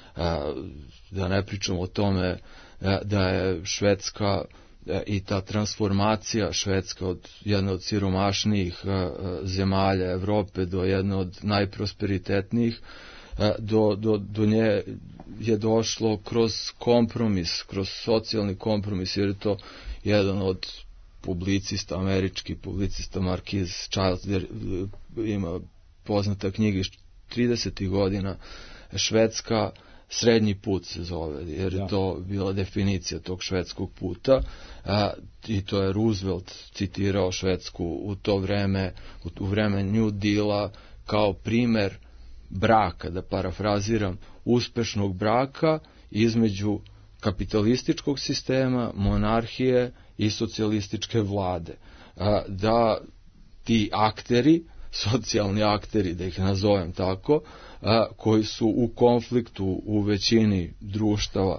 Da ne pričamo o tome da je Švedska i ta transformacija Švedska od jedne od siromašnijih zemalja Evrope do jedne od najprosperitetnijih, do, do, do nje je došlo kroz kompromis, kroz socijalni kompromis, jer je to jedan od publicista, američki publicista Marquis Childs, ima poznata knjiga iz tridesetih godina, Švedska srednji put se zove, jer je to bila definicija tog švedskog puta, a, i to je Roosevelt citirao Švedsku u to vreme, u, u vreme New Deala kao primer braka, da parafraziram, uspešnog braka između kapitalističkog sistema, monarhije i socijalističke vlade. A, da ti akteri, socijalni akteri, da ih nazovem tako, a, koji su u konfliktu u većini društava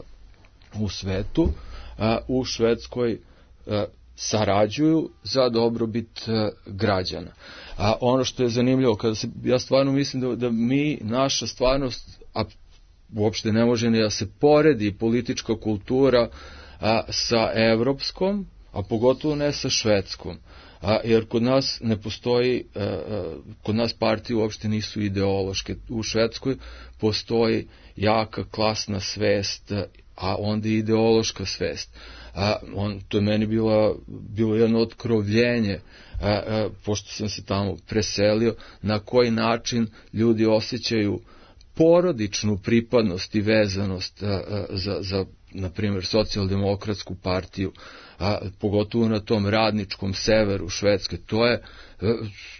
u svetu, a, u Švedskoj a, sarađuju za dobrobit a, građana. A ono što je zanimljivo, kada se, ja stvarno mislim da, da mi, naša stvarnost, a uopšte ne može ni da se poredi politička kultura a, sa evropskom, a pogotovo ne sa švedskom. A, jer kod nas ne postoji, a, a, kod nas partije uopšte nisu ideološke. U Švedskoj postoji jaka klasna svest, a onda i ideološka svest. A, on, to je meni bila, bilo jedno otkrovljenje, a, a, pošto sam se tamo preselio, na koji način ljudi osjećaju porodičnu pripadnost i vezanost a, a, za, za, na primjer, socijaldemokratsku partiju, a pogotovo na tom radničkom severu Švedske. To je a,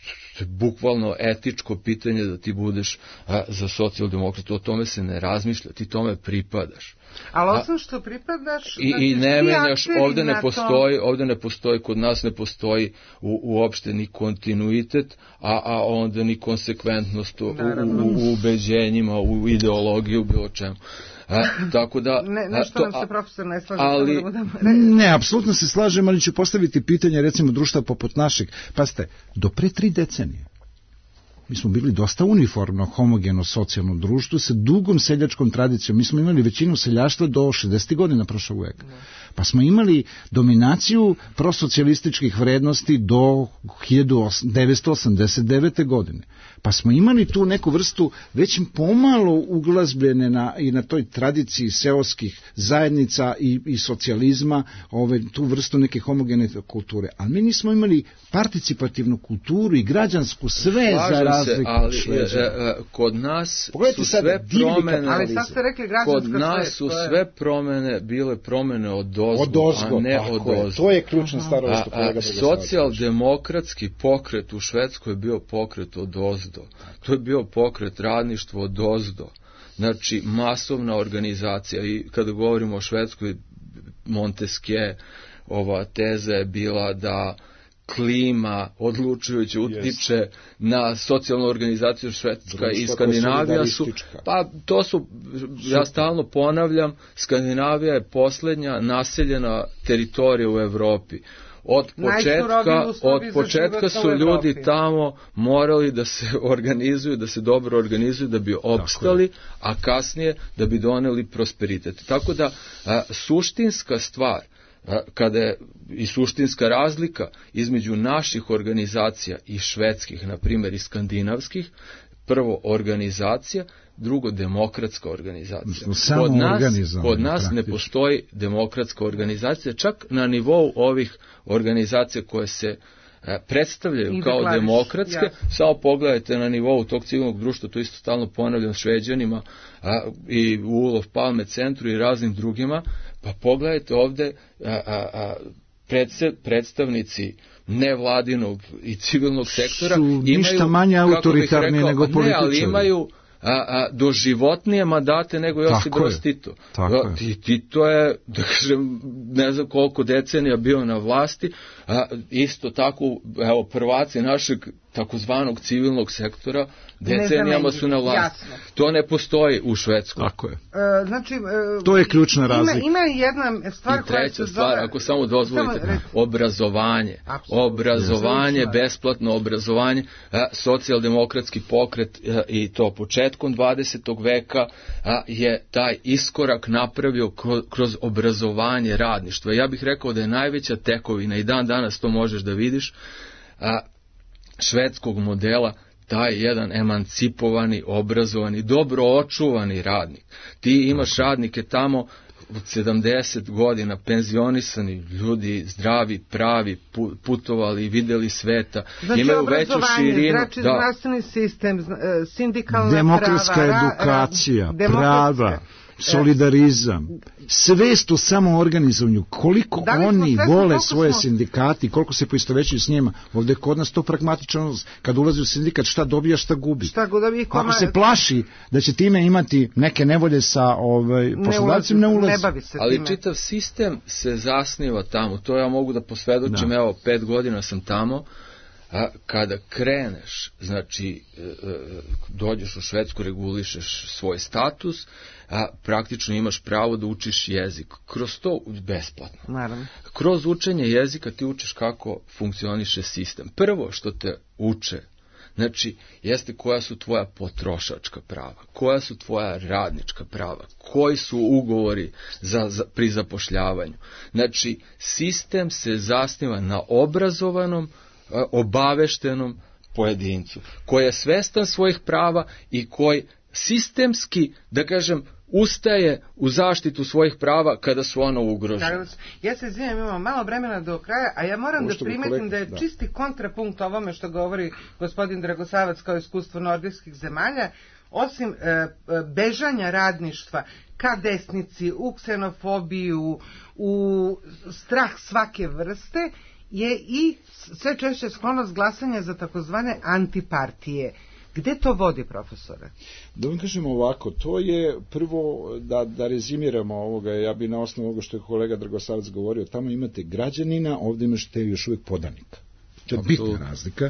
bukvalno etičko pitanje da ti budeš a, za socijaldemokratu. O tome se ne razmišlja, ti tome pripadaš. Ali osim što pripadaš... I, i ne menjaš, ovde ne postoji, to... ovde ne postoji, kod nas ne postoji u, uopšte ni kontinuitet, a, a onda ni konsekventnost u, u, u ubeđenjima, u ideologiju, bilo čemu. A, tako da... Ne, nešto to, nam se profesor ne slaže. Ali, da ne, apsolutno se slažem, ali ću postaviti pitanje, recimo, društva poput našeg. Pazite, do pre tri decenije mi smo bili dosta uniformno, homogeno socijalno društvo sa dugom seljačkom tradicijom. Mi smo imali većinu seljaštva do šezdesetih godina prošlog veka. Pa smo imali dominaciju prosocijalističkih vrednosti do hiljadu devetsto osamdeset devete. godine. Pa smo imali tu neku vrstu već pomalo uglazbljene na, i na toj tradiciji seoskih zajednica i, i socijalizma, ove, tu vrstu neke homogene kulture. Ali mi nismo imali participativnu kulturu i građansku sve za razliku od Švedske. Kod nas Pogledajte su sve promene, ali sad ste rekli kod nas su sve promene bile promene od ozgo, a ne od ozgo. To je ključna stvar. Socijaldemokratski pokret u Švedskoj je bio pokret od ozdo. To je bio pokret radništvo od ozdo. Znači, masovna organizacija. I kada govorimo o Švedskoj, Montesquieu, ova teza je bila da klima odlučujuće utiče yes. na socijalnu organizaciju Švedska i Skandinavija su, pa to su, ja stalno ponavljam, Skandinavija je posljednja naseljena teritorija u Evropi. Od početka, od početka su ljudi tamo morali da se organizuju, da se dobro organizuju, da bi opstali, a kasnije da bi doneli prosperitet. Tako da, a, suštinska stvar, kada je i suštinska razlika između naših organizacija i švedskih, na primjer i skandinavskih, prvo organizacija, drugo demokratska organizacija. Kod nas, kod nas ne postoji demokratska organizacija, čak na nivou ovih organizacija koje se predstavljaju kao demokratske, ja. Samo pogledajte na nivou tog civilnog društva, to isto stalno ponavljam Šveđanima a, i u Olof Palme centru i raznim drugima, pa pogledajte ovde a, a, a, predsed, predstavnici nevladinog i civilnog sektora su imaju, ništa manje autoritarni rekao, nego političari. Ne, ali imaju a, a, doživotnije mandate nego Josip Broz Tito. Tako je. Tito je, da kažem, ne znam koliko decenija bio na vlasti, a, isto tako, evo, prvaci našeg takozvanog civilnog sektora decenijama su na vlasti. Jasno. To ne postoji u Švedskoj. Tako je. E, znači, e, to je ključna razlika. Ima, ima jedna stvar I treća stvar, zove... ako samo dozvolite, samo... obrazovanje. Absolutno. Obrazovanje, yes. besplatno obrazovanje, a, socijaldemokratski pokret a, i to početkom dvadesetog veka a, je taj iskorak napravio kroz, kroz obrazovanje radništva. Ja bih rekao da je najveća tekovina i dan danas to možeš da vidiš, a, švedskog modela, taj jedan emancipovani, obrazovani, dobro očuvani radnik. Ti imaš radnike tamo od sedamdeset godina penzionisani ljudi, zdravi, pravi, putovali, videli sveta, znači, imaju veću širinu. Znači, zdravstveni sistem, sindikalna demokratska prava, edukacija, ra, prava, solidarizam, svest o samoorganizovanju, koliko da oni svesni, vole svoje smo... sindikati, koliko se poistovećuju s njima. Ovdje kod nas to pragmatično, kad ulazi u sindikat, šta dobija, šta gubi. Šta gubi koma... Ako se plaši da će time imati neke nevolje sa ovaj, poslodavcem, ne ulazi. Ne bavi se ali time. Čitav sistem se zasniva tamo, to ja mogu da posvedočim, da. Evo, pet godina sam tamo. A kada kreneš, znači dođeš u Švedsku, regulišeš svoj status, a praktično imaš pravo da učiš jezik. Kroz to besplatno. Naravno. Kroz učenje jezika ti učiš kako funkcioniše sistem. Prvo što te uče, znači, jeste koja su tvoja potrošačka prava, koja su tvoja radnička prava, koji su ugovori za, za, pri zapošljavanju. Znači, sistem se zasniva na obrazovanom, obaveštenom pojedincu, koji je svestan svojih prava i koji sistemski, da kažem, ustaje u zaštitu svojih prava kada su ono ugrožene. Ja se izvinjam, imam malo vremena do kraja, a ja moram da primetim da je da. čisti kontrapunkt ovome što govori gospodin Dragosavac kao iskustvo nordijskih zemalja, osim e, bežanja radništva ka desnici, u ksenofobiju, u strah svake vrste, je i sve češće sklonost glasanja za takozvane antipartije. Gde to vodi, profesore? Da vam kažemo ovako, to je prvo, da, da rezimiramo ovoga, ja bi na osnovu ovoga što je kolega Dragosavac govorio, tamo imate građanina, ovdje imate još uvijek podanika. To je bitna razlika.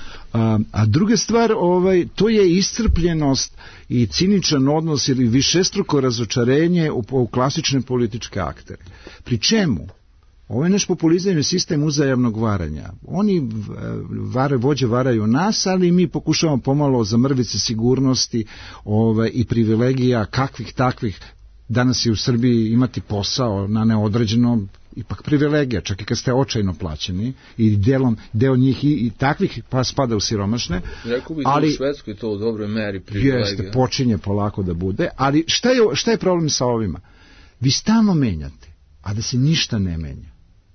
A, a druga stvar, ovaj, to je iscrpljenost i ciničan odnos ili višestruko razočarenje u, u klasične političke aktere. Pri čemu? Ovo je naš populizam je sistem uzajamnog varanja. Oni vare, vođe varaju nas, ali mi pokušavamo pomalo zamrviti se sigurnosti ovaj, i privilegija kakvih takvih. Danas je u Srbiji imati posao na neodređeno ipak privilegija, čak i kad ste očajno plaćeni i delom, deo njih i, i takvih pa spada u siromašne. Rekao bi ali, u Švedskoj to u dobroj meri privilegija. Jeste, počinje polako da bude, ali šta je, šta je problem sa ovima? Vi stalno menjate, a da se ništa ne menja.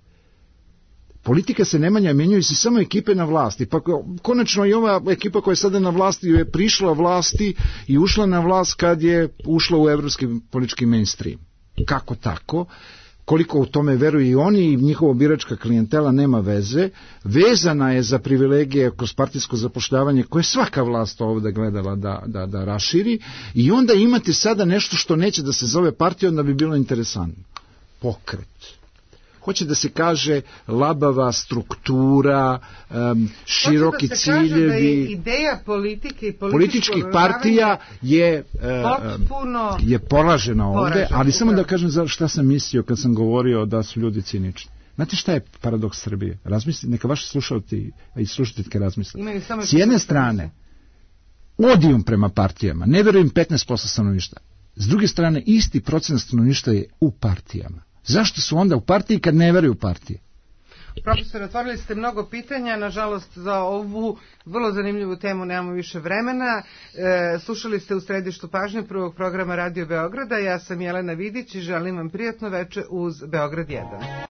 Politika se ne menja, menjaju se samo ekipe na vlasti. Pa konačno i ova ekipa koja je sada na vlasti je prišla vlasti i ušla na vlast kad je ušla u evropski politički mainstream. Kako tako? Koliko u tome veruju i oni i njihova biračka klijentela nema veze. Vezana je za privilegije kroz partijsko zapošljavanje koje svaka vlast ovdje gledala da, da, da raširi. I onda imate sada nešto što neće da se zove partija, onda bi bilo interesantno. Pokret. Hoće da se kaže labava struktura, um, široki ciljevi. Hoće da se kaže da je ideja politike i političkih partija je, uh, je poražena ovdje, poražena, ali samo da kažem za šta sam mislio kad sam govorio da su ljudi cinični. Znate šta je paradoks Srbije? Razmislite, neka vaši slušalci i slušateljke razmisle. S jedne strane, odijum prema partijama, ne verujem petnaest posto stanovništva. S druge strane, isti procenat stanovništva je u partijama. Zašto su onda u partiji kad ne veruju u partije? Profesor, otvorili ste mnogo pitanja, nažalost za ovu vrlo zanimljivu temu nemamo više vremena. E, slušali ste u središtu pažnje prvog programa Radio Beograda, ja sam Jelena Vidić i želim vam prijatno veče uz Beograd jedan.